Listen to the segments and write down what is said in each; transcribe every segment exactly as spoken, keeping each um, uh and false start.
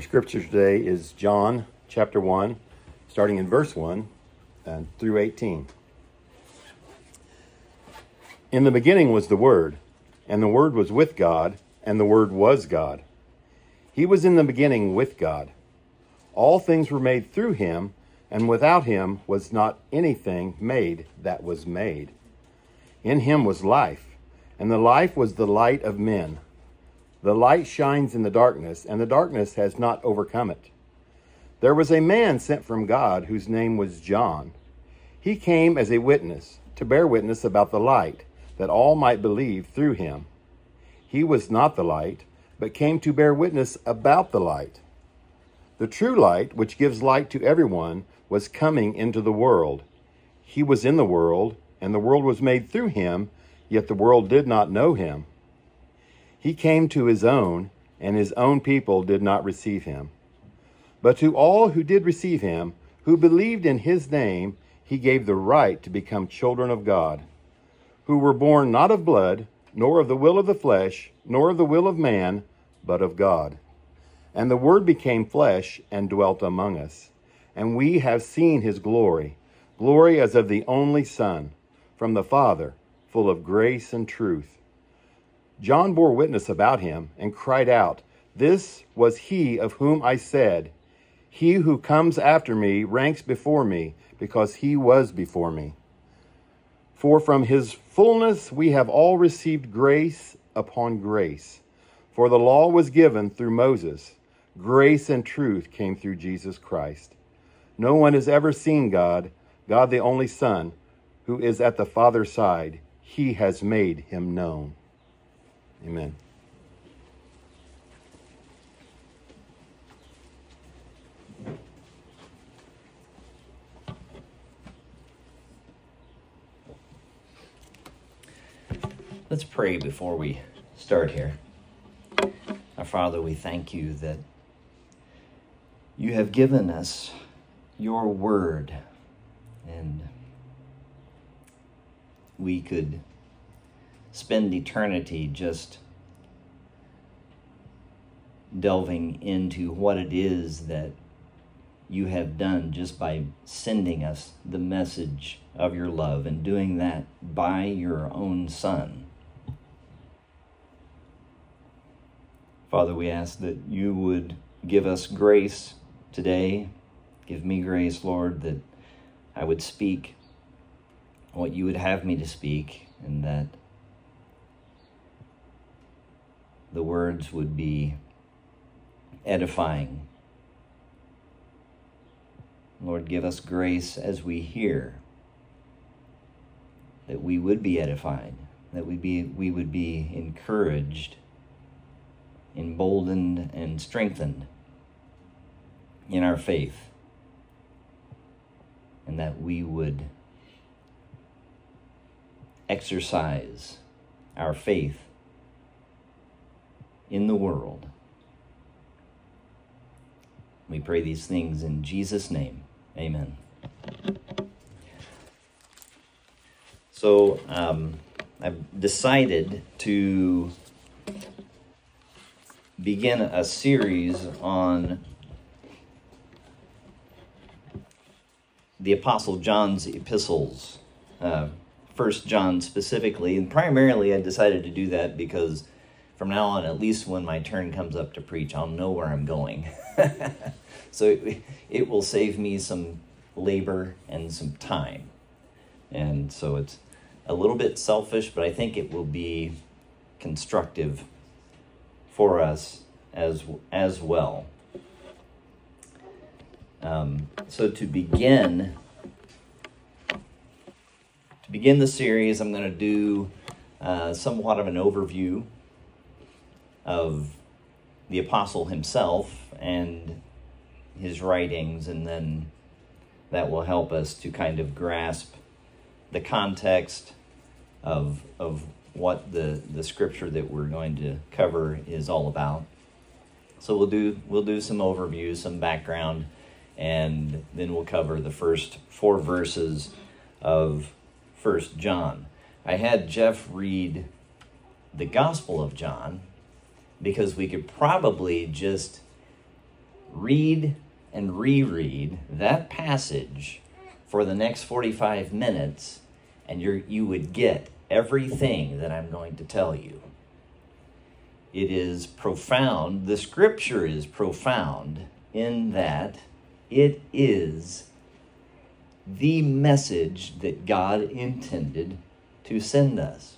Our scripture today is John chapter one, starting in verse one and through eighteen. In the beginning was the Word, and the Word was with God, and the Word was God. He was in the beginning with God. All things were made through him, and without him was not anything made that was made. In him was life, and the life was the light of men. The light shines in the darkness, and the darkness has not overcome it. There was a man sent from God whose name was John. He came as a witness, to bear witness about the light, that all might believe through him. He was not the light, but came to bear witness about the light. The true light, which gives light to everyone, was coming into the world. He was in the world, and the world was made through him, yet the world did not know him. He came to his own, and his own people did not receive him. But to all who did receive him, who believed in his name, he gave the right to become children of God, who were born not of blood, nor of the will of the flesh, nor of the will of man, but of God. And the Word became flesh and dwelt among us. And we have seen his glory, glory as of the only Son, from the Father, full of grace and truth. John bore witness about him and cried out, "This was he of whom I said, 'He who comes after me ranks before me, because he was before me.' For from his fullness we have all received grace upon grace. For the law was given through Moses. Grace and truth came through Jesus Christ. No one has ever seen God, God the only Son, who is at the Father's side. He has made him known." Amen. Let's pray before we start here. Our Father, we thank you that you have given us your word, and we could spend eternity just delving into what it is that you have done just by sending us the message of your love and doing that by your own Son. Father, we ask that you would give us grace today. Give me grace, Lord, that I would speak what you would have me to speak, and that the words would be edifying. Lord, give us grace as we hear, that we would be edified, that we be we would be encouraged, emboldened, and strengthened in our faith, and that we would exercise our faith in the world. We pray these things in Jesus' name. Amen. So um, I've decided to begin a series on the Apostle John's epistles, uh, First John specifically, and primarily I decided to do that because from now on, at least when my turn comes up to preach, I'll know where I'm going. So it, it will save me some labor and some time. And so it's a little bit selfish, but I think it will be constructive for us as as well. Um, so to begin, to begin the series, I'm going to do uh, somewhat of an overview of the apostle himself and his writings, and then that will help us to kind of grasp the context of of what the, the scripture that we're going to cover is all about. So we'll do we'll do some overview, some background, and then we'll cover the first four verses of First John. I had Jeff read the Gospel of John because we could probably just read and reread that passage for the next forty-five minutes, and you're, you would get everything that I'm going to tell you. It is profound. The scripture is profound in that it is the message that God intended to send us.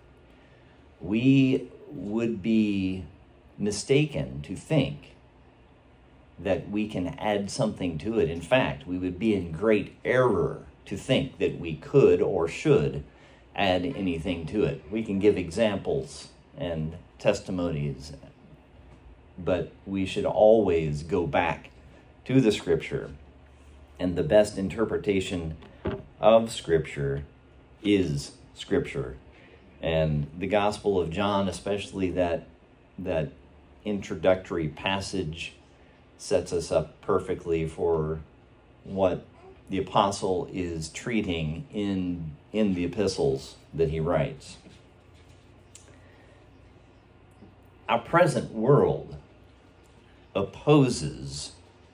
We would be mistaken to think that we can add something to it. In fact, we would be in great error to think that we could or should add anything to it. We can give examples and testimonies, but we should always go back to the scripture. And the best interpretation of scripture is scripture. And the Gospel of John, especially that that introductory passage, sets us up perfectly for what the apostle is treating in in the epistles that he writes. Our present world opposes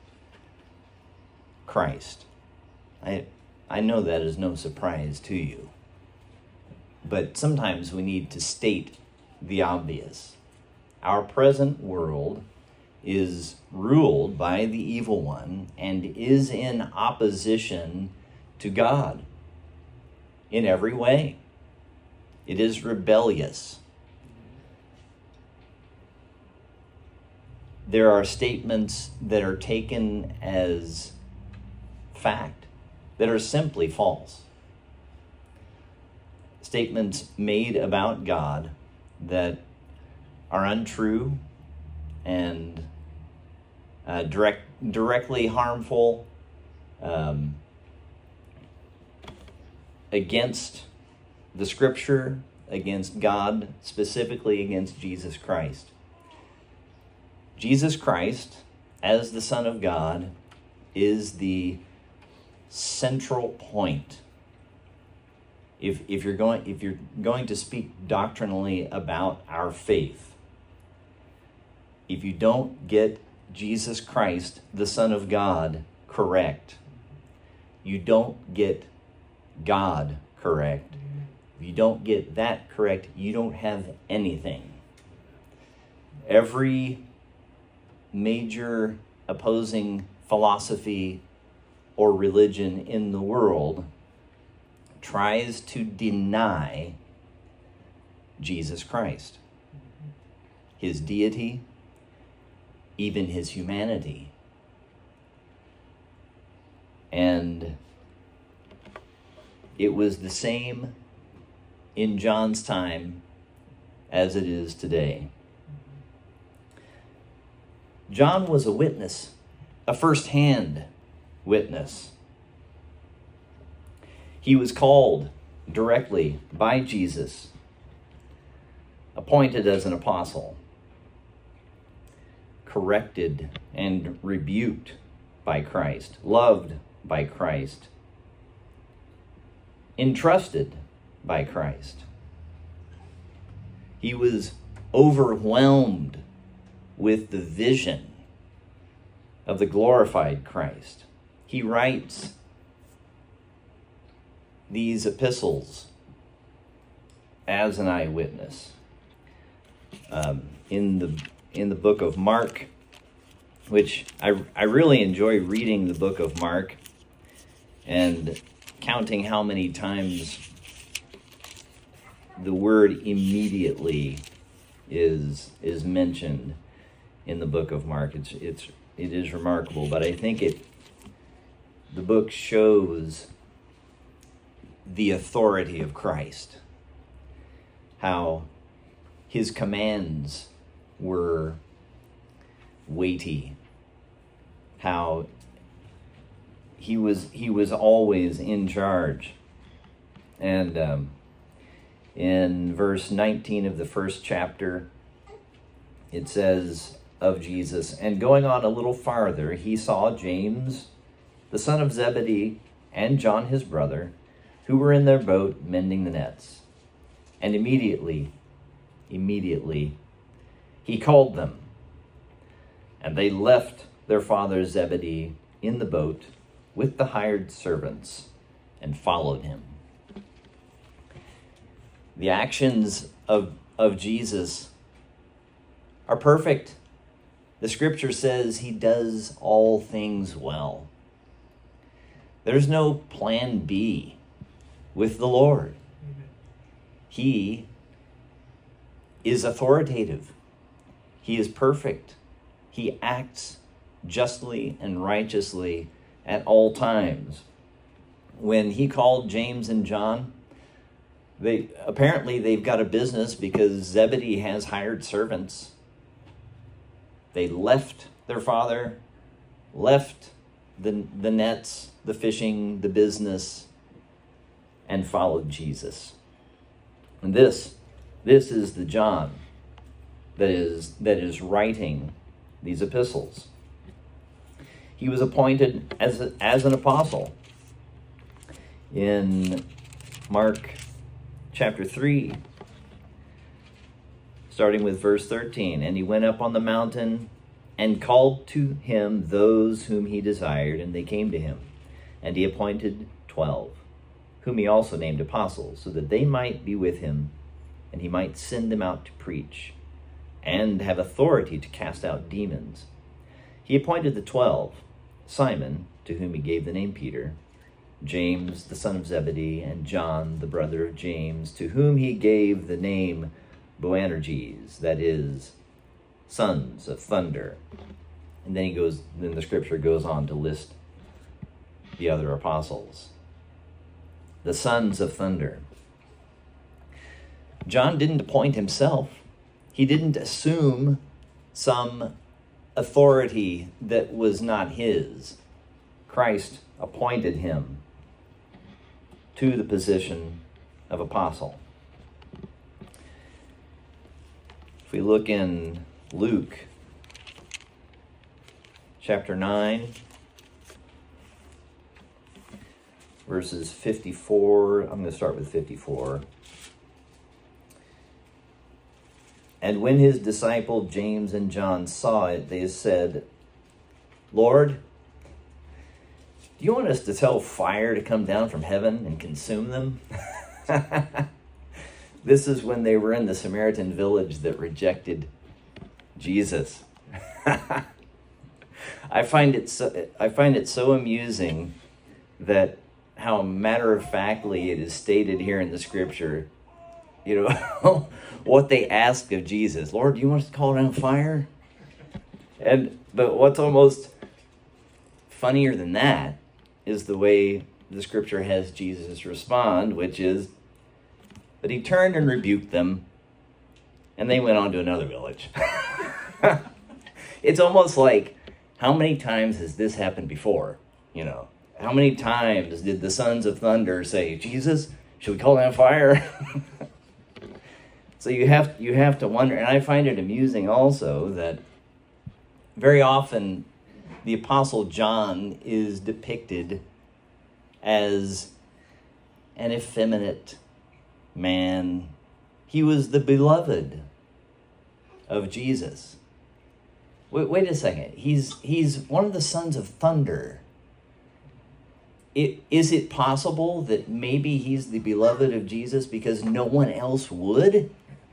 Christ. I I know that is no surprise to you. But sometimes we need to state the obvious. Our present world is ruled by the evil one and is in opposition to God in every way. It is rebellious. There are statements that are taken as fact that are simply false. Statements made about God that are untrue and uh, direct, directly harmful, um, against the scripture, against God, specifically against Jesus Christ. Jesus Christ, as the Son of God, is the central point. If if you're going if you're going to speak doctrinally about our faith, if you don't get Jesus Christ, the Son of God, correct, you don't get God correct. If you don't get that correct, you don't have anything. Every major opposing philosophy or religion in the world tries to deny Jesus Christ, his deity, even his humanity. And it was the same in John's time as it is today. John was a witness, a first-hand witness. He was called directly by Jesus, appointed as an apostle, corrected and rebuked by Christ, loved by Christ, entrusted by Christ. He was overwhelmed with the vision of the glorified Christ. He writes these epistles as an eyewitness. Um, in the in the book of Mark, which I, I really enjoy reading the book of Mark and counting how many times the word immediately is is mentioned in the book of Mark. It's it's it is remarkable, but I think it the book shows the authority of Christ, how his commands were weighty, how he was he was always in charge. And um, in verse nineteen of the first chapter, it says of Jesus, and going on a little farther, he saw James, the son of Zebedee, and John his brother, who were in their boat mending the nets. And immediately, immediately, he called them. And they left their father Zebedee in the boat with the hired servants and followed him. The actions of, of Jesus are perfect. The scripture says he does all things well. There's no plan B with the Lord. He is authoritative. He is perfect. He acts justly and righteously at all times. When he called James and John, they apparently they've got a business because Zebedee has hired servants. They left their father, left the, the nets, the fishing, the business, and followed Jesus. And this, this is the John that is that is writing these epistles. He was appointed as a, as an apostle. In Mark chapter three, starting with verse thirteen, and he went up on the mountain and called to him those whom he desired, and they came to him. And he appointed twelve, whom he also named apostles, so that they might be with him, and he might send them out to preach, and have authority to cast out demons. He appointed the twelve, Simon, to whom he gave the name Peter, James, the son of Zebedee, and John, the brother of James, to whom he gave the name Boanerges, that is, sons of thunder. And then he goes, then the scripture goes on to list the other apostles. The sons of thunder. John didn't appoint himself. He didn't assume some authority that was not his. Christ appointed him to the position of apostle. If we look in Luke chapter nine, verses fifty-four, I'm going to start with fifty-four. And when his disciple James and John saw it, they said, Lord, do you want us to tell fire to come down from heaven and consume them? This is when they were in the Samaritan village that rejected Jesus. I find it so, I find it so amusing that how matter-of-factly it is stated here in the scripture, you know, what they ask of Jesus. Lord, do you want us to call down fire? And but what's almost funnier than that is the way the scripture has Jesus respond, which is, but he turned and rebuked them, and they went on to another village. It's almost like, how many times has this happened before? You know, how many times did the sons of thunder say, Jesus, should we call down fire? So you have you have to wonder, and I find it amusing also that very often the Apostle John is depicted as an effeminate man. He was the beloved of Jesus. Wait, wait a second. He's he's one of the sons of thunder. It, is it possible that maybe he's the beloved of Jesus because no one else would?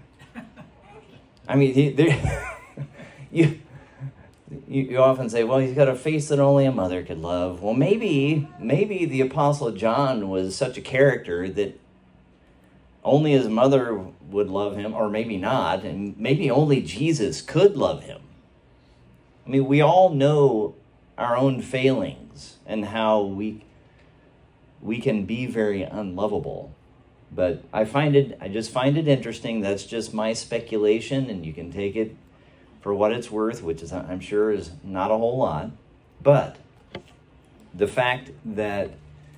I mean, he, there, you, you you often say, well, he's got a face that only a mother could love. Well, maybe maybe the Apostle John was such a character that only his mother would love him, or maybe not, and maybe only Jesus could love him. I mean, we all know our own failings and how we we can be very unlovable. But I find it, I just find it interesting. That's just my speculation, and you can take it for what it's worth, which is, I'm sure, is not a whole lot. But the fact that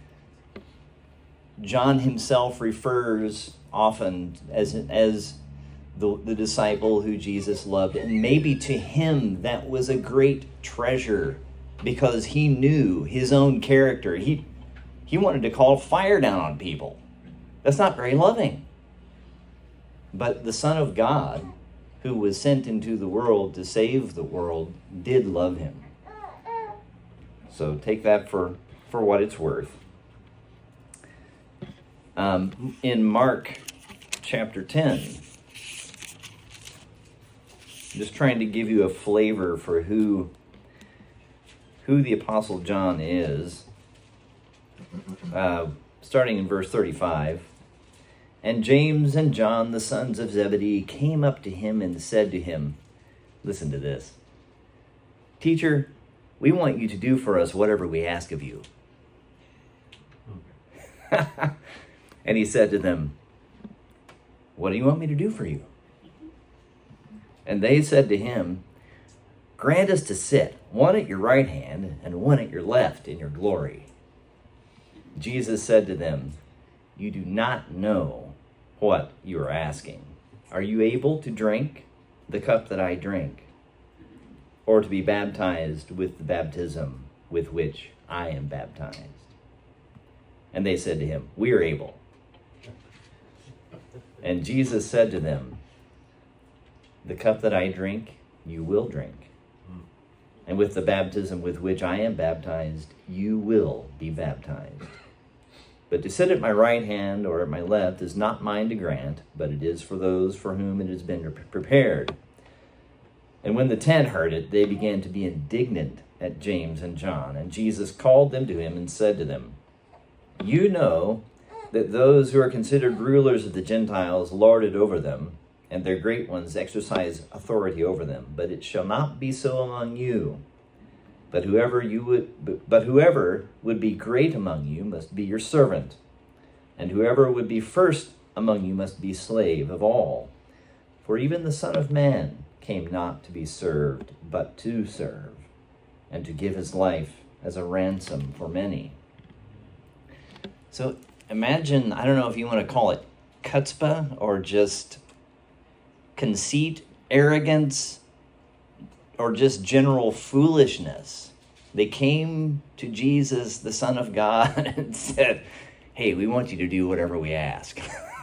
John himself refers often as as the, the disciple who Jesus loved, and maybe to him that was a great treasure because he knew his own character. He he wanted to call fire down on people. That's not very loving. But the Son of God, who was sent into the world to save the world, did love him. So take that for, for what it's worth. Um, in Mark chapter ten, I'm just trying to give you a flavor for who, who the Apostle John is. Uh, starting in verse thirty-five. And James and John, the sons of Zebedee, came up to him and said to him, listen to this, Teacher, we want you to do for us whatever we ask of you. And he said to them, what do you want me to do for you? And they said to him, grant us to sit, one at your right hand and one at your left in your glory. Jesus said to them, you do not know what you are asking. Are you able to drink the cup that I drink, or to be baptized with the baptism with which I am baptized? And they said to him, we are able. And Jesus said to them, the cup that I drink, you will drink. And with the baptism with which I am baptized, you will be baptized. But to sit at my right hand or at my left is not mine to grant, but it is for those for whom it has been prepared. And when the ten heard it, they began to be indignant at James and John. And Jesus called them to him and said to them, you know that those who are considered rulers of the Gentiles lord it over them, and their great ones exercise authority over them. But it shall not be so among you. But whoever you would, but whoever would be great among you must be your servant, and whoever would be first among you must be slave of all. For even the Son of Man came not to be served, but to serve, and to give his life as a ransom for many. So imagine, I don't know if you want to call it chutzpah or just conceit, arrogance, or just general foolishness. They came to Jesus, the Son of God, and said, hey, we want you to do whatever we ask.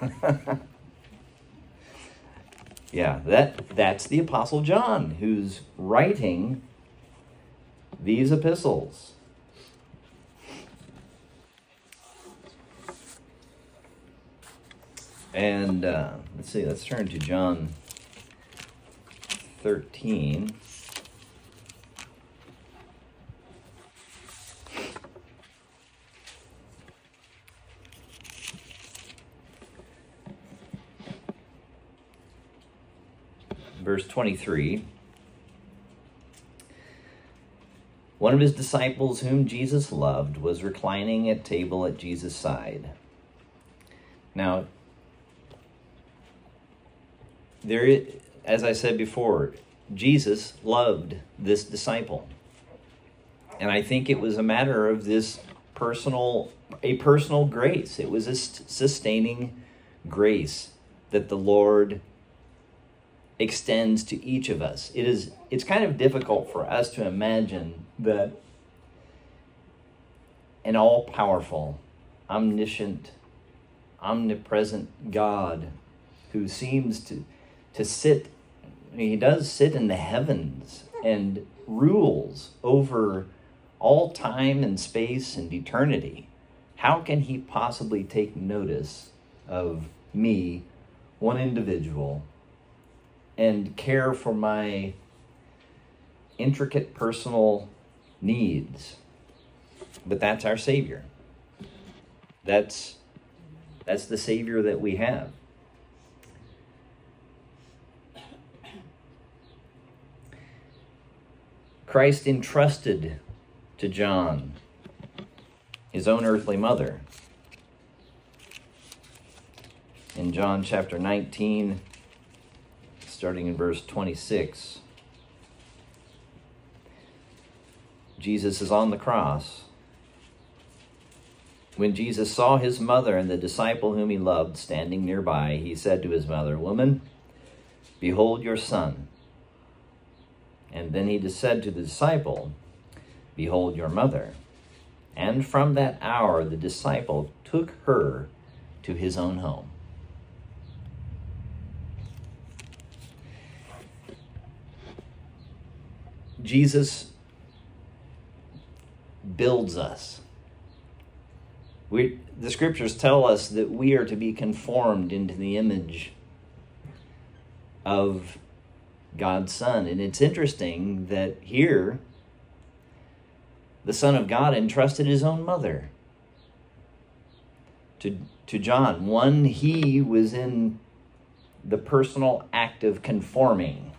Yeah, that that's the Apostle John, who's writing these epistles. And uh, let's see, let's turn to John thirteen. Verse twenty-three. One of his disciples whom Jesus loved was reclining at table at Jesus' side. Now, there is, as I said before, Jesus loved this disciple. And I think it was a matter of this personal, a personal grace. It was a sustaining grace that the Lord extends to each of us. It is, it's kind of difficult for us to imagine that an all-powerful, omniscient, omnipresent God who seems to to sit, he does sit in the heavens and rules over all time and space and eternity. How can he possibly take notice of me, one individual, and care for my intricate personal needs? But that's our Savior. That's, that's the Savior that we have. Christ entrusted to John his own earthly mother. In John chapter nineteen, starting in verse twenty-six, Jesus is on the cross. When Jesus saw his mother and the disciple whom he loved standing nearby, he said to his mother, "Woman, behold your son." And then he said to the disciple, "Behold your mother." And from that hour the disciple took her to his own home. Jesus builds us. We, the scriptures tell us that we are to be conformed into the image of God's Son. And it's interesting that here, the Son of God entrusted his own mother to, to John. One, he was in the personal act of conforming.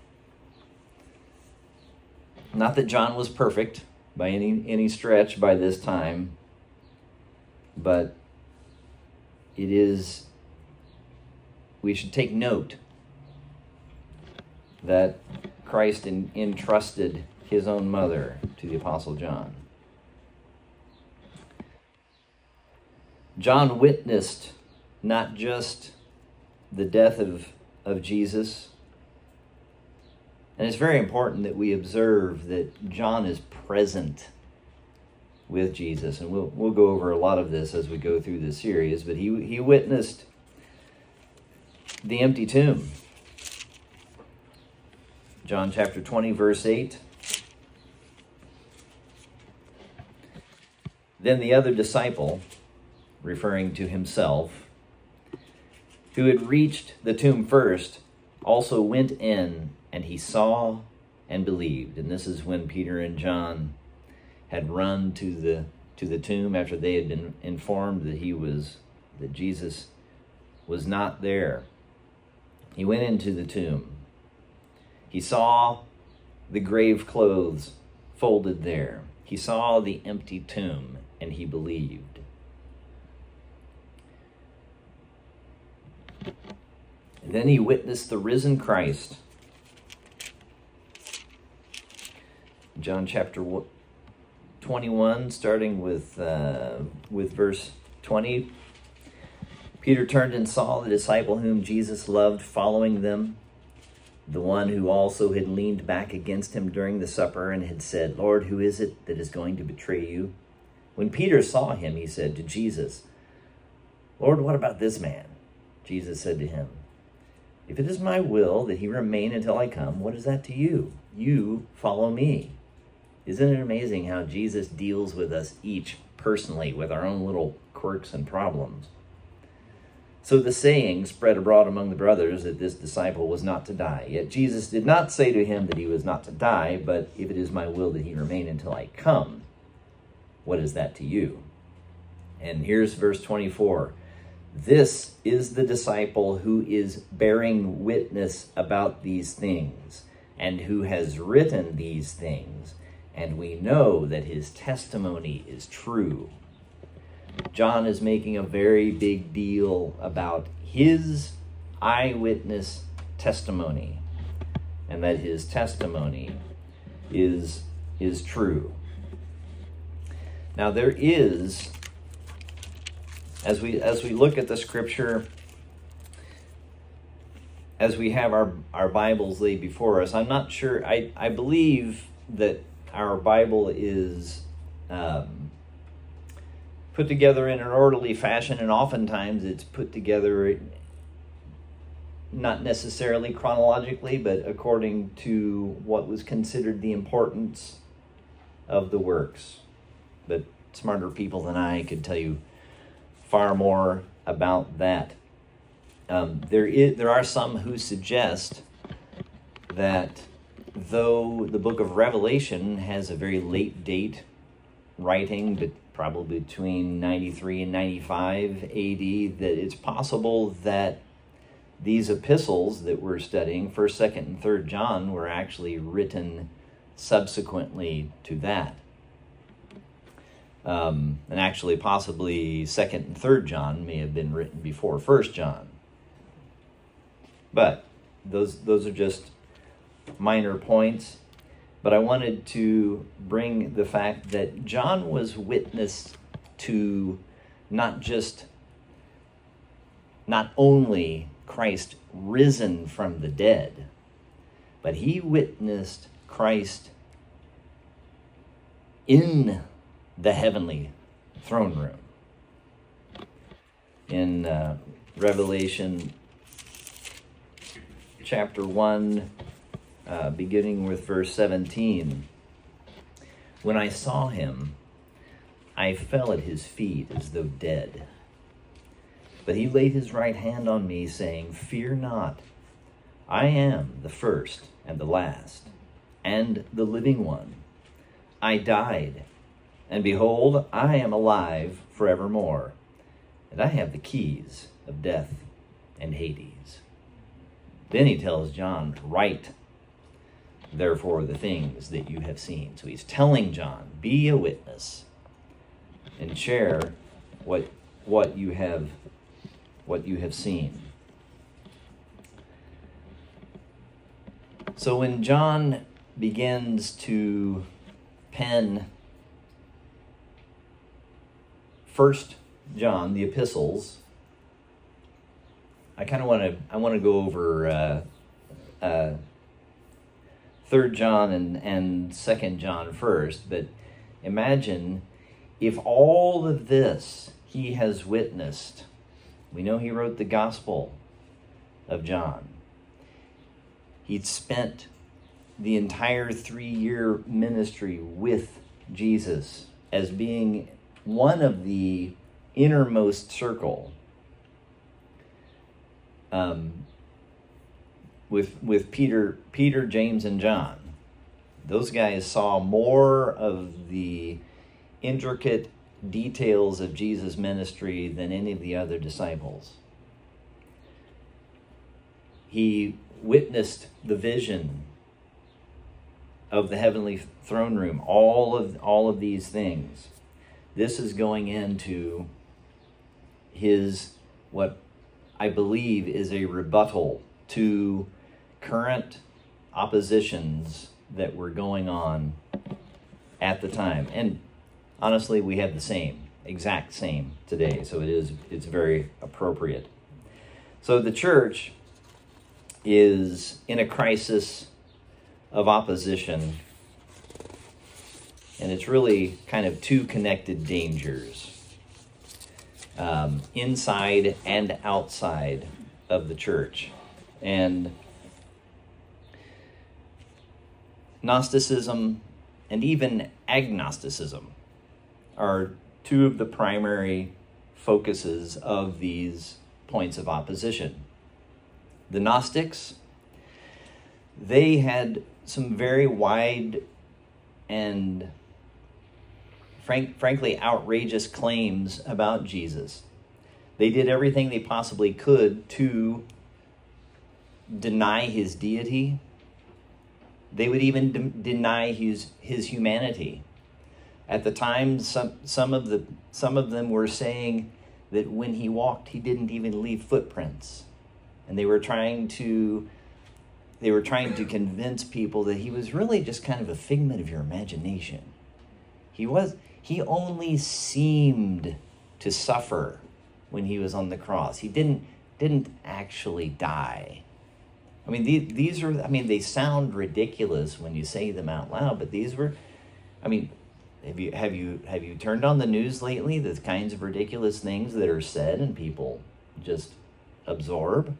Not that John was perfect by any, any stretch by this time, but it is, we should take note that Christ in, entrusted his own mother to the Apostle John. John witnessed not just the death of, of Jesus, and it's very important that we observe that John is present with Jesus, and we'll we'll go over a lot of this as we go through this series, but he he witnessed the empty tomb. John chapter twenty, verse eight. Then the other disciple, referring to himself, who had reached the tomb first, also went in, and he saw and believed. And this is when Peter and John had run to the to the tomb after they had been informed that he was that Jesus was not there. He went into the tomb. He saw the grave clothes folded there. He saw the empty tomb, and he believed. And then he witnessed the risen Christ. John chapter twenty-one, starting with uh, with verse twenty. Peter turned and saw the disciple whom Jesus loved following them, the one who also had leaned back against him during the supper and had said, "Lord, who is it that is going to betray you?" When Peter saw him, he said to Jesus, "Lord, what about this man?" Jesus said to him, "If it is my will that he remain until I come, what is that to you? You follow me." Isn't it amazing how Jesus deals with us each personally with our own little quirks and problems? So the saying spread abroad among the brothers that this disciple was not to die. Yet Jesus did not say to him that he was not to die, but if it is my will that he remain until I come, what is that to you? And here's verse twenty-four. This is the disciple who is bearing witness about these things, and who has written these things, and we know that his testimony is true. John is making a very big deal about his eyewitness testimony, and that his testimony is, is true. Now there is, as we as we look at the scripture, as we have our, our Bibles laid before us, I'm not sure, I, I believe that our Bible is um, put together in an orderly fashion, and oftentimes it's put together not necessarily chronologically, but according to what was considered the importance of the works. But smarter people than I could tell you far more about that. Um, there is there are some who suggest that though the book of Revelation has a very late date writing, but probably between ninety-three and ninety-five A D, that it's possible that these epistles that we're studying, first, second, and third John, were actually written subsequently to that. Um, and actually, possibly second and third John may have been written before first John. But those those are just minor points. But I wanted to bring the fact that John was witness to not just, not only Christ risen from the dead, but he witnessed Christ in the heavenly throne room. In uh, Revelation chapter one, uh, beginning with verse seventeen, when I saw him, I fell at his feet as though dead. But he laid his right hand on me, saying, Fear not, I am the first and the last, and the living one. I died, and behold, I am alive forevermore, and I have the keys of death and Hades. Then he tells John, Write, therefore, the things that you have seen. So he's telling John, be a witness and share what what you have what you have seen. So when John begins to pen First John, the epistles, I kind of want to I want to go over uh, uh, Third John and and Second John first. But imagine if all of this he has witnessed. We know he wrote the Gospel of John. He'd spent the entire three-year ministry with Jesus as being one of the innermost circle um, with with Peter, Peter, James, and John. Those guys saw more of the intricate details of Jesus' ministry than any of the other disciples. He witnessed the vision of the heavenly throne room, all of all of these things. This is going into his, what I believe is a rebuttal to current oppositions that were going on at the time. And honestly, we have the same, exact same today. So it is, it's very appropriate. So the church is in a crisis of opposition, and it's really kind of two connected dangers, um, inside and outside of the church. And Gnosticism and even agnosticism are two of the primary focuses of these points of opposition. The Gnostics, they had some very wide and frank, frankly outrageous claims about Jesus. They did everything they possibly could to deny his deity. They would even de- deny his his humanity. At the time, some some of the some of them were saying that when he walked, he didn't even leave footprints, and they were trying to they were trying to convince people that he was really just kind of a figment of your imagination. He was he only seemed to suffer when he was on the cross. He didn't didn't actually die. I mean, these, these are, I mean, they sound ridiculous when you say them out loud, but these were, I mean, have you have you have you turned on the news lately? The kinds of ridiculous things that are said and people just absorb.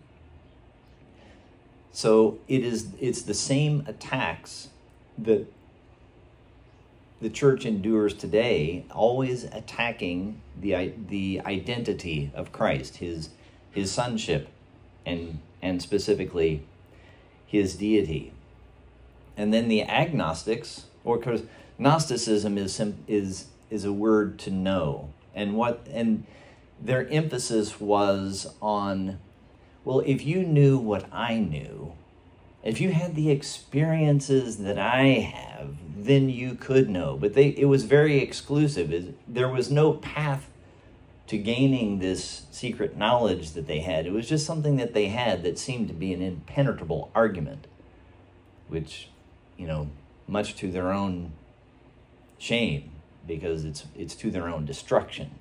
So it is it's the same attacks that the church endures today, always attacking the the identity of Christ, his his sonship, and and specifically his deity. And then the agnostics, or because Gnosticism is is is a word to know, and what and their emphasis was on, well, if you knew what I knew, if you had the experiences that I have, then you could know. But they it was very exclusive. It, there was no path to gaining this secret knowledge that they had. It was just something that they had that seemed to be an impenetrable argument, which, you know, much to their own shame, because it's it's to their own destruction.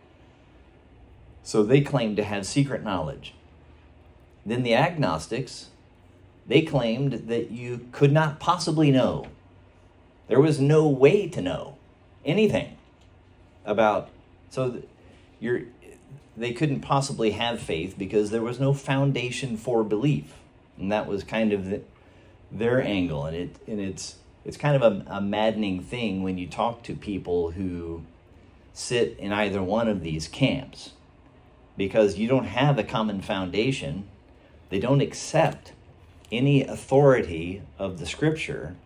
So they claimed to have secret knowledge. Then the agnostics, they claimed that you could not possibly know. There was no way to know anything about, so you're, they couldn't possibly have faith because there was no foundation for belief. And that was kind of the, their angle. And it and it's it's kind of a, a maddening thing when you talk to people who sit in either one of these camps because you don't have a common foundation. They don't accept any authority of the Scripture.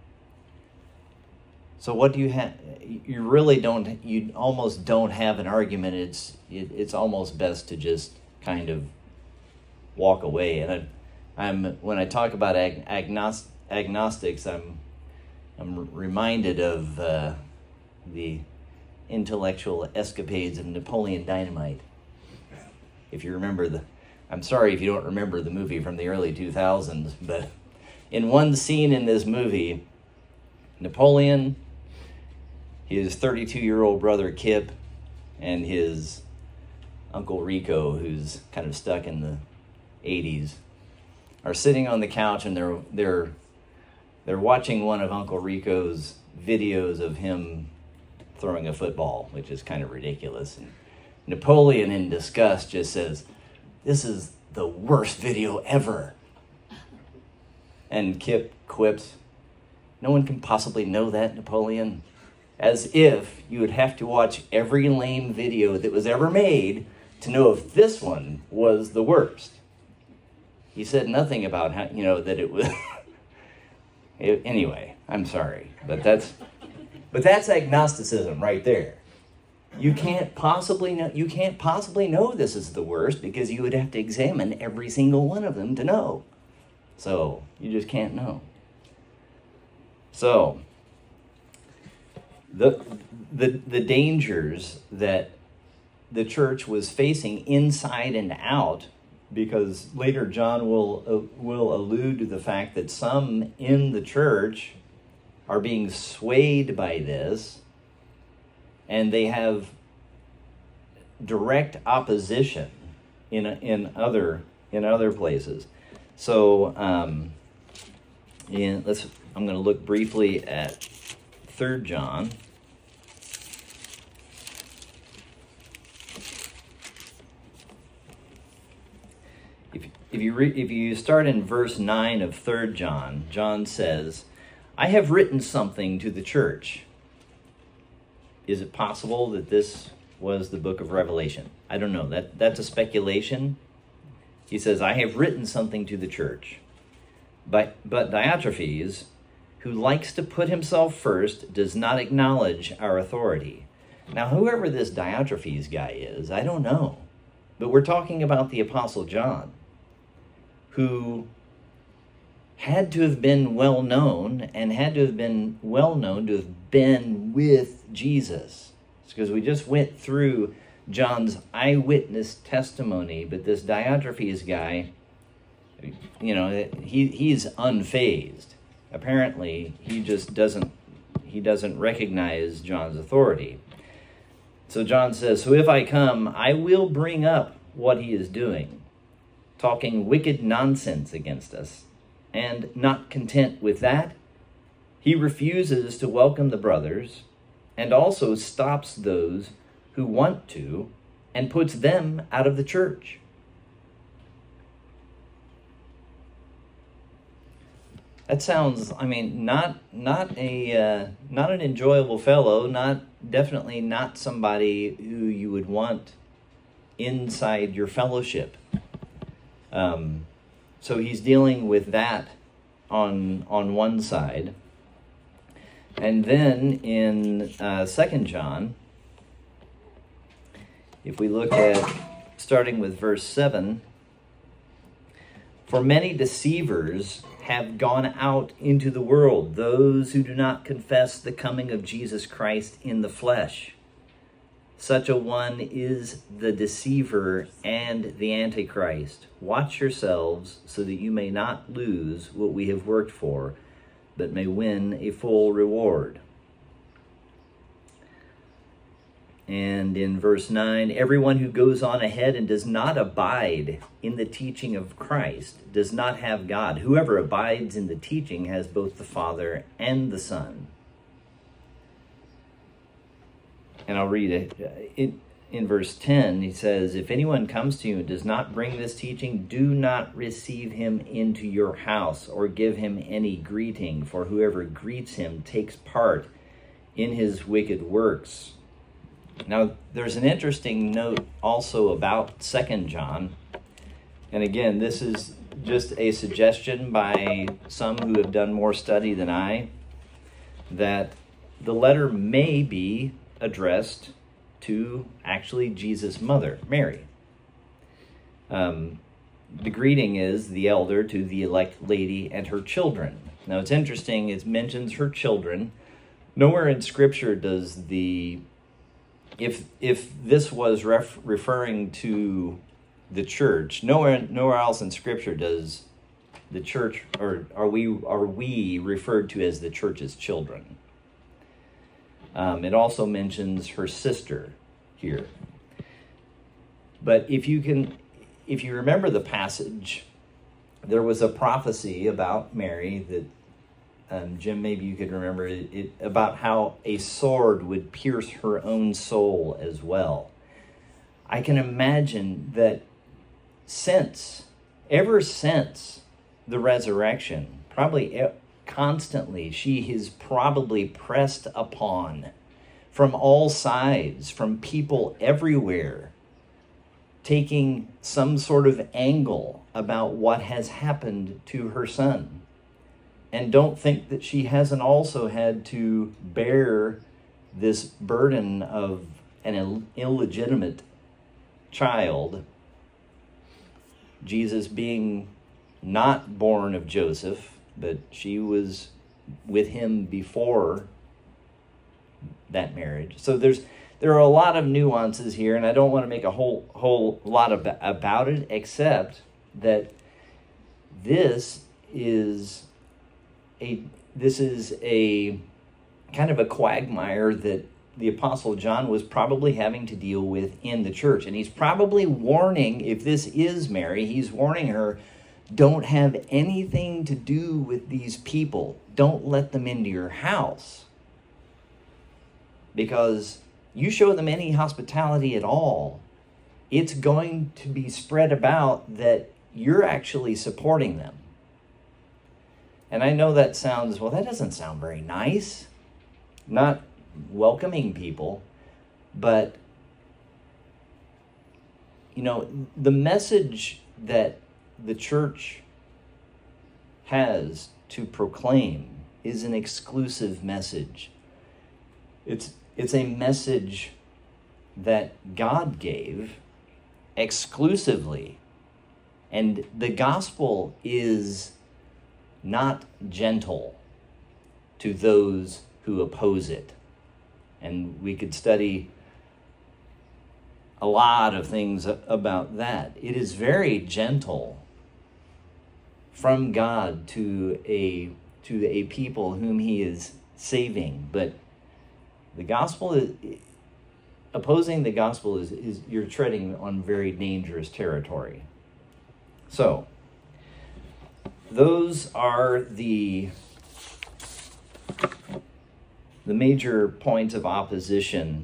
So what do you have? You really don't, you almost don't have an argument. It's it, it's almost best to just kind of walk away. And I, I'm when I talk about ag, agnost, agnostics, I'm I'm reminded of uh, the intellectual escapades of Napoleon Dynamite. If you remember the, I'm sorry if you don't remember the movie from the early two thousands, but in one scene in this movie, Napoleon, his thirty-two-year-old brother Kip, and his Uncle Rico, who's kind of stuck in the eighties, are sitting on the couch and they're they're they're watching one of Uncle Rico's videos of him throwing a football, which is kind of ridiculous. And Napoleon, in disgust, just says, "This is the worst video ever." And Kip quips, "No one can possibly know that, Napoleon." As if you would have to watch every lame video that was ever made to know if this one was the worst. He said nothing about how, you know, that it was... it, anyway, I'm sorry, but that's but that's agnosticism right there. You can't possibly know, you can't possibly know this is the worst because you would have to examine every single one of them to know. So, you just can't know. So, the the the dangers that the church was facing inside and out, because later John will uh, will allude to the fact that some in the church are being swayed by this, and they have direct opposition in in other in other places. So, um, yeah, let's. I'm going to look briefly at Third John. If if you re, if you start in verse nine of Third John, John says, "I have written something to the church." Is it possible that this was the book of Revelation? I don't know. That that's a speculation. He says, "I have written something to the church." But but Diotrephes, who likes to put himself first, does not acknowledge our authority. Now, whoever this Diotrephes guy is, I don't know. But we're talking about the Apostle John, who had to have been well known and had to have been well known to have been with Jesus. It's because we just went through John's eyewitness testimony, but this Diotrephes guy, you know, he he's unfazed. Apparently, he just doesn't he doesn't recognize John's authority. So John says, "So if I come, I will bring up what he is doing, talking wicked nonsense against us. And not content with that, he refuses to welcome the brothers and also stops those who want to and puts them out of the church." That sounds, I mean, not not a uh, not an enjoyable fellow, not definitely not somebody who you would want inside your fellowship. Um, so he's dealing with that on on one side, and then in uh, Second John, if we look at starting with verse seven, "For many deceivers have gone out into the world, those who do not confess the coming of Jesus Christ in the flesh. Such a one is the deceiver and the Antichrist. Watch yourselves so that you may not lose what we have worked for, but may win a full reward." And in verse nine, "Everyone who goes on ahead and does not abide in the teaching of Christ does not have God. Whoever abides in the teaching has both the Father and the Son." And I'll read it. In, in verse ten, he says, "If anyone comes to you and does not bring this teaching, do not receive him into your house or give him any greeting, for whoever greets him takes part in his wicked works. Now, there's an interesting note also about Second John. And again, this is just a suggestion by some who have done more study than I, that the letter may be addressed to actually Jesus' mother, Mary. Um, the greeting is the elder to the elect lady and her children. Now, it's interesting, it mentions her children. Nowhere in Scripture does the, if if this was ref, referring to the church, nowhere nowhere else in Scripture does the church, or are we are we referred to as the church's children. Um, it also mentions her sister here. But if you can, if you remember the passage, there was a prophecy about Mary that, um, Jim, maybe you could remember it, it, about how a sword would pierce her own soul as well. I can imagine that since, ever since the resurrection, probably constantly, she is probably pressed upon from all sides, from people everywhere, taking some sort of angle about what has happened to her son. And don't think that she hasn't also had to bear this burden of an Ill- illegitimate child, Jesus being not born of Joseph, but she was with him before that marriage. So there's there are a lot of nuances here, and I don't want to make a whole whole lot of, about it, except that this is a this is a kind of a quagmire that the Apostle John was probably having to deal with in the church. And he's probably warning, if this is Mary, he's warning her, don't have anything to do with these people. Don't let them into your house. Because you show them any hospitality at all, it's going to be spread about that you're actually supporting them. And I know that sounds, well, that doesn't sound very nice. Not welcoming people, but, you know, the message that the church has to proclaim is an exclusive message. It's it's a message that God gave exclusively. And the gospel is not gentle to those who oppose it. And we could study a lot of things about that. It is very gentle from God to a to a people whom he is saving. But the gospel is, opposing the gospel is, is you're treading on very dangerous territory. So, those are the the major points of opposition.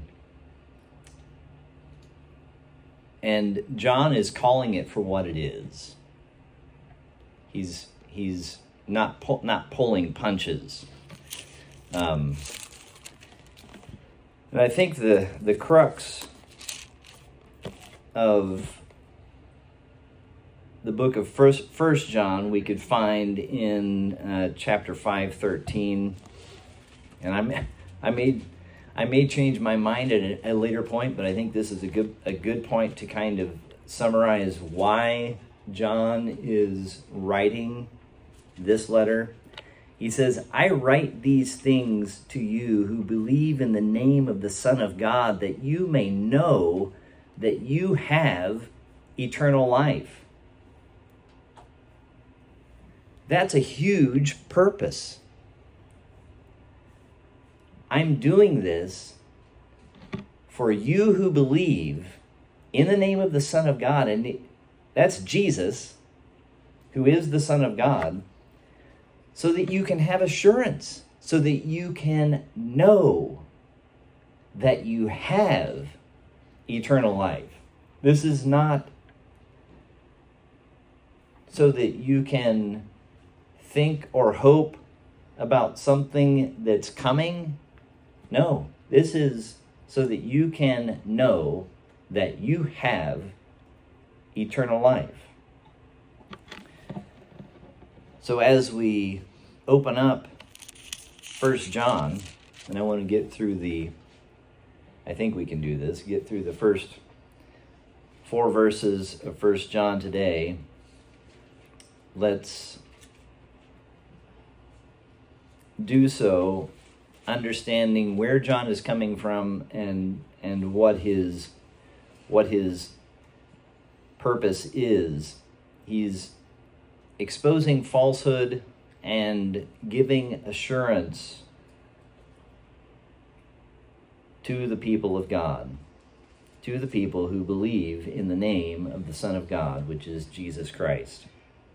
And John is calling it for what it is. He's he's not pu- not pulling punches. Um, and I think the the crux of the book of First First John we could find in uh, chapter five thirteen, and I'm I made I may change my mind at a, a later point, but I think this is a good a good point to kind of summarize why John is writing this letter. He says, I write these things to you who believe in the name of the Son of God, that you may know that you have eternal life. That's a huge purpose. I'm doing this for you who believe in the name of the Son of God, and that's Jesus, who is the Son of God, so that you can have assurance, so that you can know that you have eternal life. This is not so that you can think or hope about something that's coming. No, this is so that you can know that you have eternal life. So as we open up First John, and I want to get through the, I think we can do this, get through the first four verses of First John today. Let's do so understanding where John is coming from and and what his what his purpose is. He's exposing falsehood and giving assurance to the people of God, to the people who believe in the name of the Son of God, which is Jesus Christ.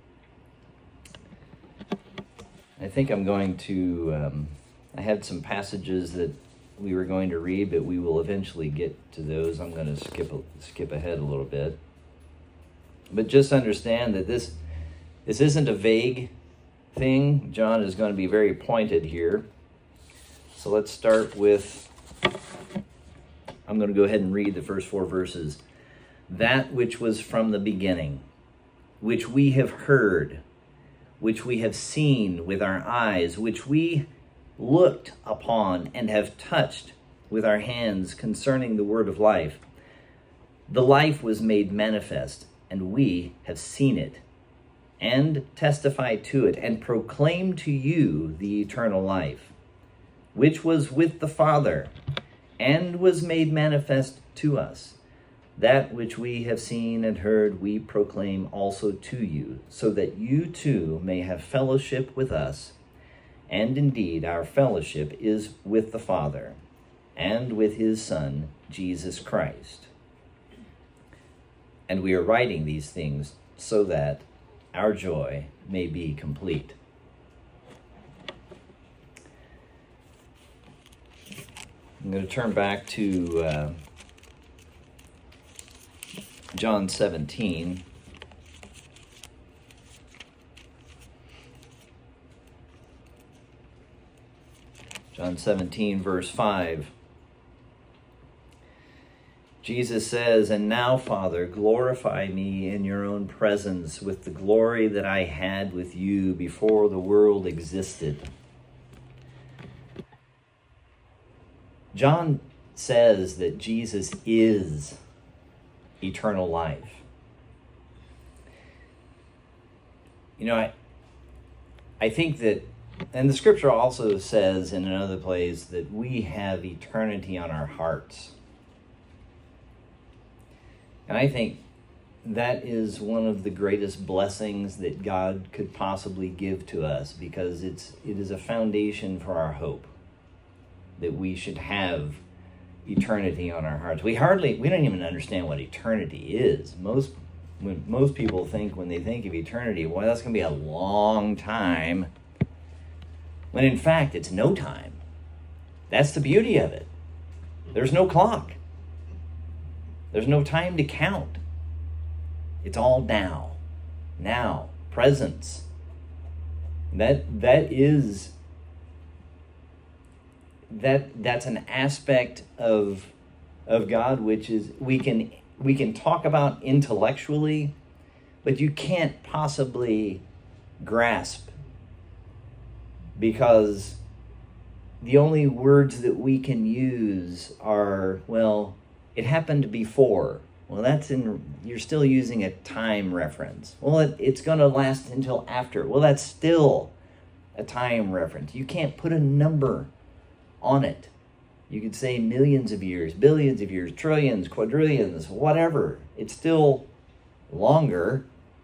I think I'm going to, um, I had some passages that we were going to read, but we will eventually get to those. I'm going to skip skip ahead a little bit. But just understand that this this isn't a vague thing. John is going to be very pointed here. So let's start with, I'm going to go ahead and read the first four verses. That which was from the beginning, which we have heard, which we have seen with our eyes, which we looked upon and have touched with our hands concerning the word of life. The life was made manifest, and we have seen it, and testify to it, and proclaim to you the eternal life, which was with the Father, and was made manifest to us. That which we have seen and heard we proclaim also to you, so that you too may have fellowship with us. And indeed, our fellowship is with the Father and with his Son, Jesus Christ. And we are writing these things so that our joy may be complete. I'm going to turn back to uh, John seventeen. John seventeen, verse five. Jesus says, "And now, Father, glorify me in your own presence with the glory that I had with you before the world existed." John says that Jesus is eternal life. You know, I I think that, and the scripture also says in another place that we have eternity on our hearts. And I think that is one of the greatest blessings that God could possibly give to us, because it's it is a foundation for our hope, that we should have eternity on our hearts. We hardly, we don't even understand what eternity is. Most when most people think, when they think of eternity, well, that's going to be a long time. When in fact, it's no time. That's the beauty of it. There's no clock. There's no time to count. It's all now. Now. Presence. That that is that that's an aspect of of God which is we can we can talk about intellectually, but you can't possibly grasp, because the only words that we can use are, well, it happened before. Well, that's in, you're still using a time reference. Well, it, it's going to last until after. Well, that's still a time reference. You can't put a number on it. You could say millions of years, billions of years, trillions, quadrillions, whatever. It's still longer.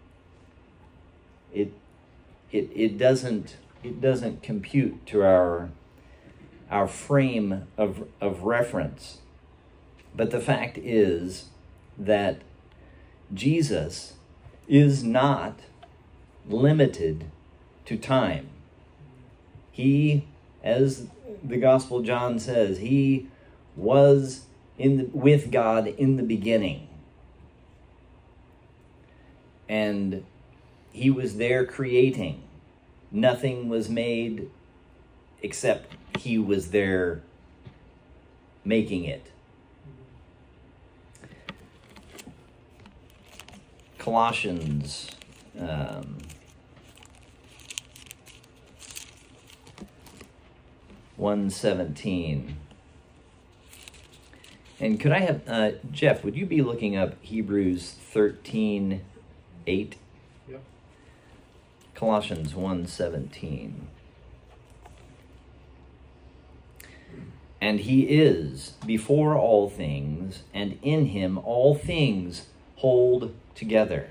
It it it doesn't it doesn't compute to our our frame of of reference. But the fact is that Jesus is not limited to time. He, as the Gospel John says, he was in the, with God in the beginning. And he was there creating. Nothing was made except he was there making it. Colossians um, one seventeen. And could I have, uh, Jeff, would you be looking up Hebrews thirteen eight? Yep. Colossians one seventeen. And he is before all things, and in him all things hold together.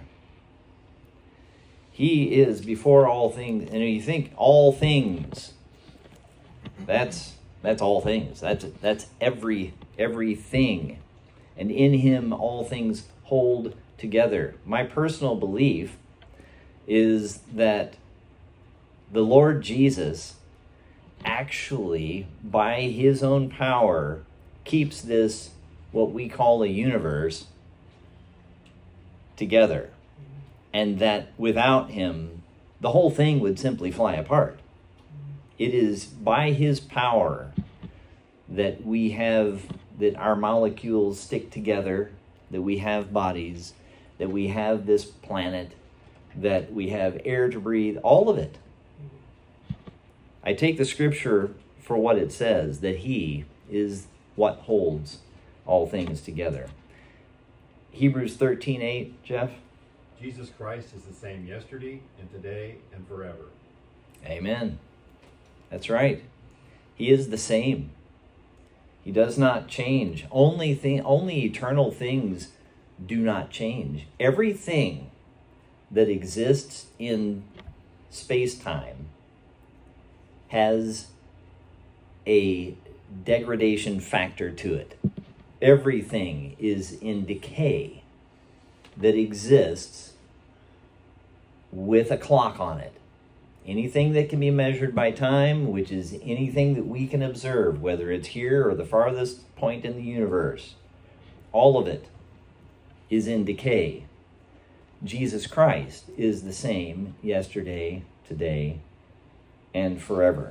He is before all things, and you think all things, that's that's all things. That's that's every everything. And in him all things hold together. My personal belief is that the Lord Jesus actually, by his own power, keeps this, what we call a universe, together. And that without him, the whole thing would simply fly apart. It is by his power that we have, that our molecules stick together, that we have bodies, that we have this planet, that we have air to breathe, all of it. I take the scripture for what it says, that he is what holds all things together. Hebrews thirteen eight, Jeff? Jesus Christ is the same yesterday and today and forever. Amen. That's right. He is the same. He does not change. Only thing, only eternal things do not change. Everything that exists in space-time has a degradation factor to it. Everything is in decay that exists with a clock on it. Anything that can be measured by time, which is anything that we can observe, whether it's here or the farthest point in the universe, all of it is in decay. Jesus Christ is the same yesterday, today, and forever.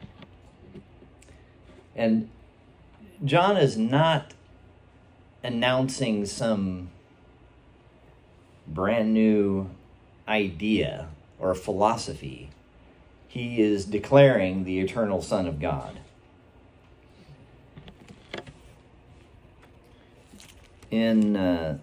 And John is not announcing some brand new idea or philosophy. He is declaring the eternal Son of God. In uh,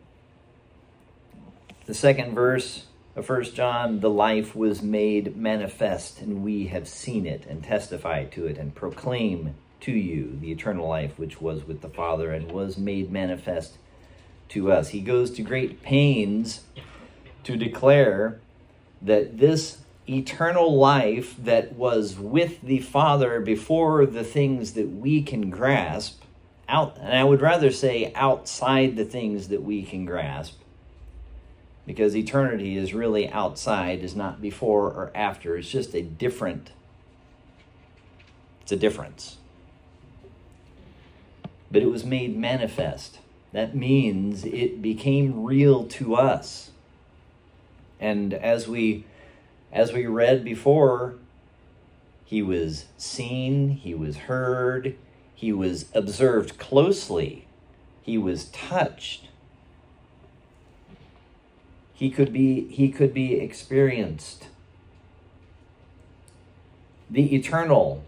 the second verse of First John, the life was made manifest, and we have seen it and testify to it and proclaim to you the eternal life which was with the Father and was made manifest to us. He goes to great pains to declare that this eternal life that was with the Father before the things that we can grasp, out, and I would rather say outside the things that we can grasp, because eternity is really outside, is not before or after. It's just a different, it's a difference. But it was made manifest. That means it became real to us. And as we as we read before, he was seen, he was heard, he was observed closely, he was touched. He could be he could be experienced. The eternal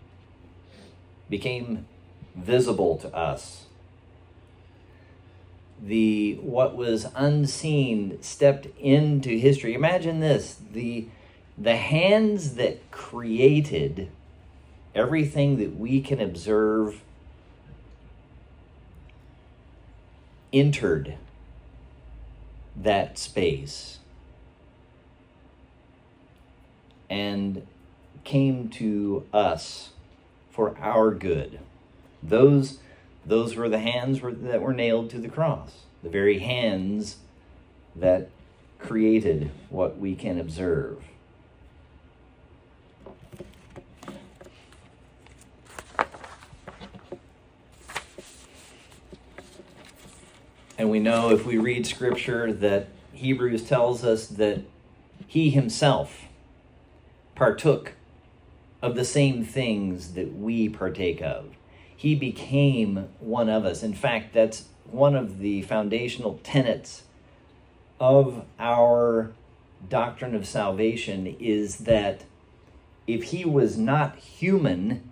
became visible to us. The what was unseen stepped into history. Imagine this, the the hands that created everything that we can observe entered that space and came to us for our good. Those Those were the hands were, that were nailed to the cross. The very hands that created what we can observe. And we know if we read Scripture that Hebrews tells us that he himself partook of the same things that we partake of. He became one of us. In fact, that's one of the foundational tenets of our doctrine of salvation is that if he was not human,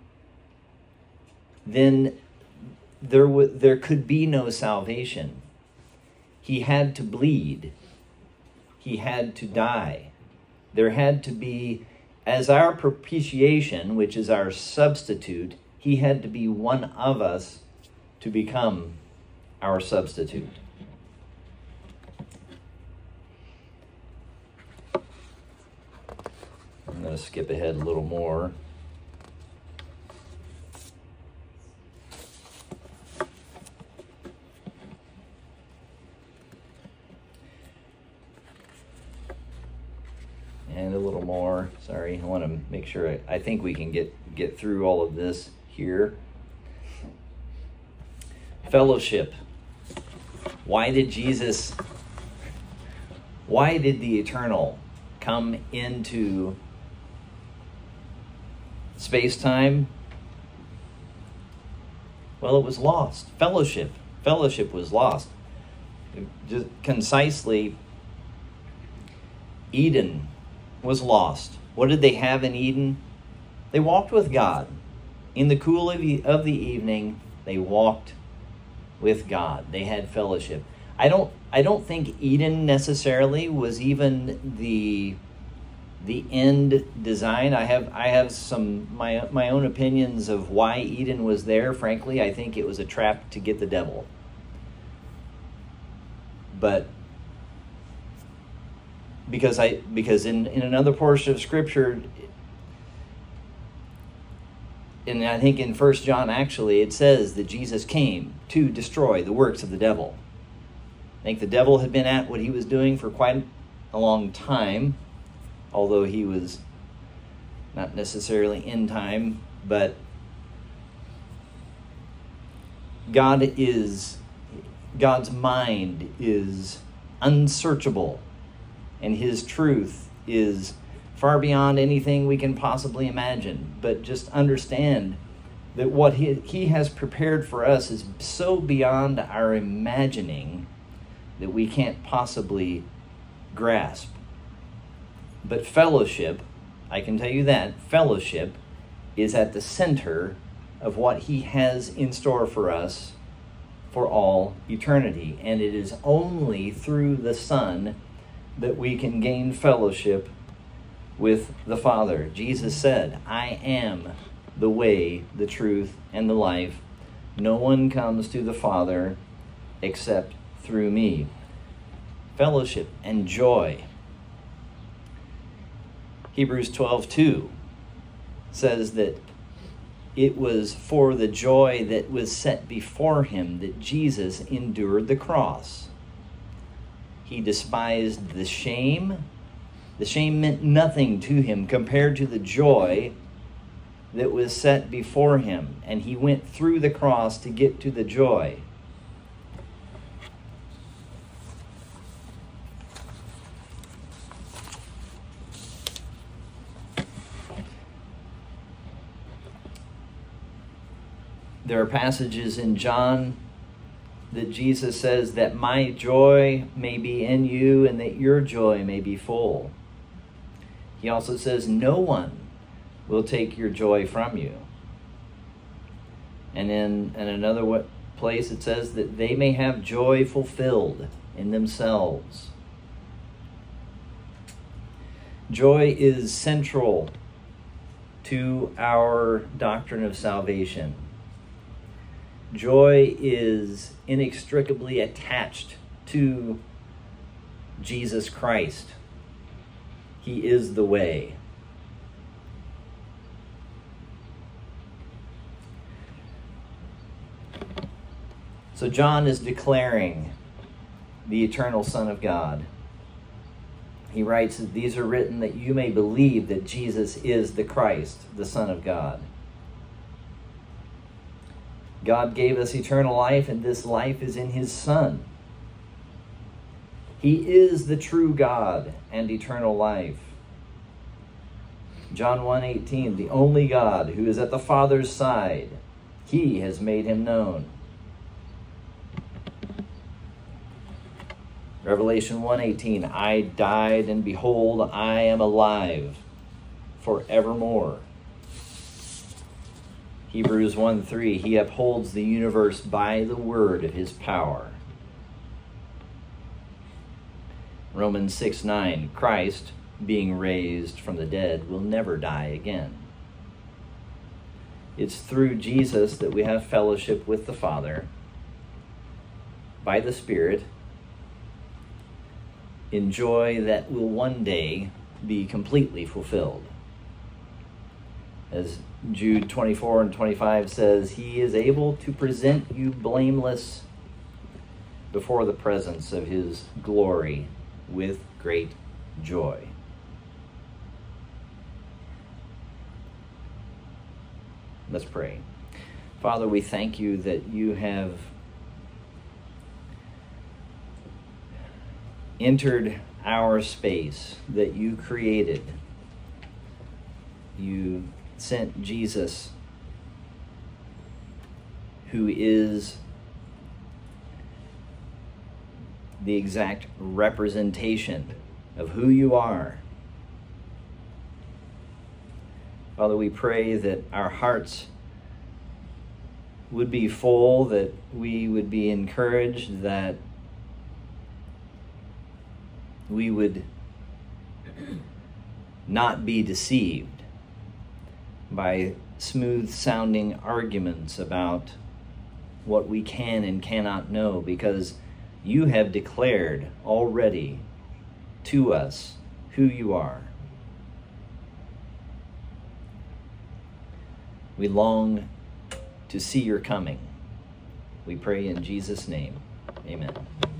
then there w- there could be no salvation. He had to bleed. He had to die. There had to be, as our propitiation, which is our substitute, he had to be one of us to become our substitute. I'm going to skip ahead a little more. And a little more. Sorry, I want to make sure. I, I think we can get, get through all of this here. Fellowship. Why did Jesus, why did the eternal come into space-time? Well, it was lost. Fellowship. Fellowship was lost. Just concisely, Eden was lost. What did they have in Eden? They walked with God. In the cool of the, of the evening, they walked with God. They had fellowship. I don't I don't think Eden necessarily was even the the end design. I have I have some my my own opinions of why Eden was there. Frankly, I think it was a trap to get the devil. But because I because in, in another portion of Scripture, and I think in First John actually, it says that Jesus came to destroy the works of the devil. I think the devil had been at what he was doing for quite a long time, although he was not necessarily in time, but God is, God's mind is unsearchable, and his truth is far beyond anything we can possibly imagine. But just understand that what he, he has prepared for us is so beyond our imagining that we can't possibly grasp. But fellowship, I can tell you that, fellowship is at the center of what he has in store for us for all eternity. And it is only through the Son that we can gain fellowship with the Father. Jesus said, I am the way, the truth, and the life. No one comes to the Father except through me. Fellowship and joy. Hebrews twelve two says that it was for the joy that was set before him that Jesus endured the cross. He despised the shame. The shame meant nothing to him compared to the joy that was set before him. And he went through the cross to get to the joy. There are passages in John that Jesus says that my joy may be in you and that your joy may be full. He also says no one will take your joy from you. And in, in another place it says that they may have joy fulfilled in themselves. Joy is central to our doctrine of salvation. Joy is inextricably attached to Jesus Christ. He is the way. So John is declaring the eternal Son of God. He writes that these are written that you may believe that Jesus is the Christ, the Son of God. God gave us eternal life, and this life is in his Son. He is the true God and eternal life. John one eighteen, the only God who is at the Father's side, he has made him known. Revelation one eighteen, I died, and behold, I am alive forevermore. Hebrews one three, he upholds the universe by the word of his power. Romans six nine, Christ, being raised from the dead, will never die again. It's through Jesus that we have fellowship with the Father by the Spirit, in joy that will one day be completely fulfilled. As Jude twenty-four and twenty-five says, he is able to present you blameless before the presence of his glory with great joy. Let's pray. Father, we thank you that you have entered our space, that you created. You sent Jesus, who is the exact representation of who you are. Father, we pray that our hearts would be full, that we would be encouraged, that we would not be deceived by smooth-sounding arguments about what we can and cannot know, because you have declared already to us who you are. We long to see your coming. We pray in Jesus' name. Amen.